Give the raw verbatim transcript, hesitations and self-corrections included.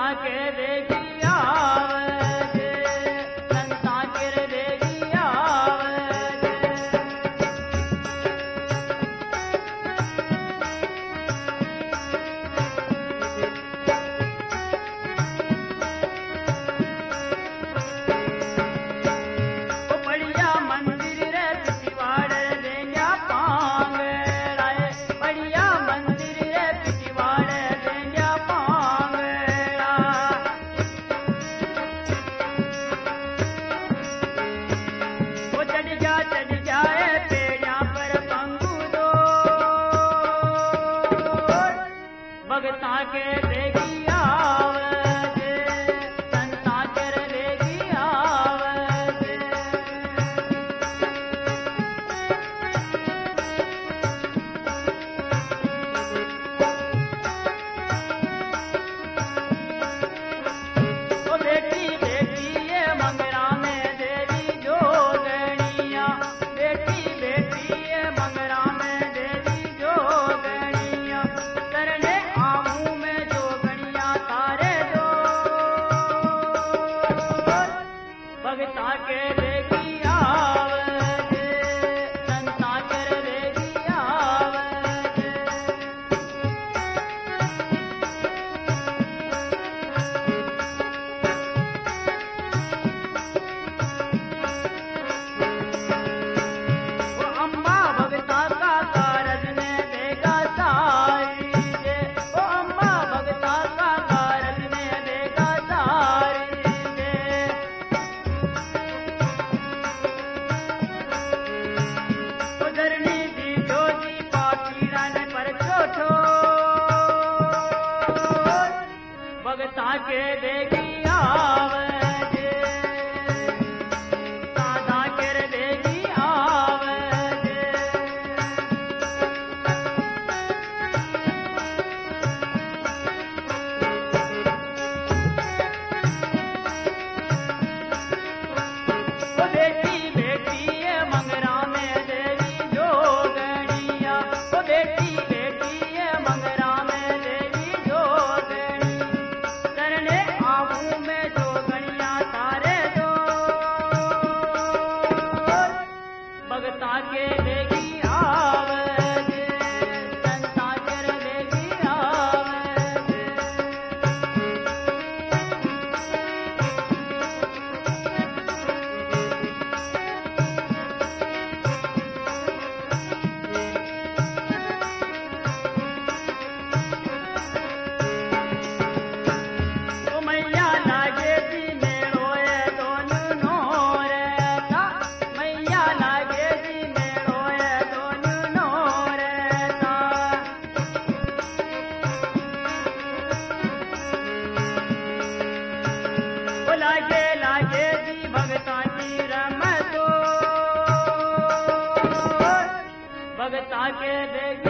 भगता के देगी आवजे, संता के देगी आवजे। ओ बढ़िया मंदिर रे पिछवाड़ देंगे पांगड़ा, बढ़िया मंदिर रे पिछवाड़ देंगे पांगड़ा। वो चढ़ जा चढ़ जाए पेड़िया पर पंगु दो, भगता के देगी आवजे, संता के देगी आवजे। ओ बेटी बेटी ये मंगरा में देवी जोगणिया, बेटी बेटी ये मंगरा में देवी जोगणिया। करने आमू में जोगणिया तारे दो, भगता के देगी आवजे, संता के देगी आवजे। वो अम्मा भगता का कारज में देगा सारी जे, वो अम्मा भगता का कारज में देगा सारी जे। वो धरनी दी जोजी पापीड़ा ने पर छोटो, भगता के देगी आवजे, साधा के देगी आवजे। ओ बेटी बेटी ये मंगरा में देवी जोगणिया, ओ बेटी बेटी ये मंगरा में देवी जोगणी। करने आमू में जोगणिया तारे दो, भगता के देगी आवजे, संता के देगी आवजे। ओ मैया लागे जी मेड़ो ये दोनों नोरता, मैया लागे जी मेड़ो ये दोनों नोरता। ओ लागे लागे जी भगता की रमतो, भगता के देगी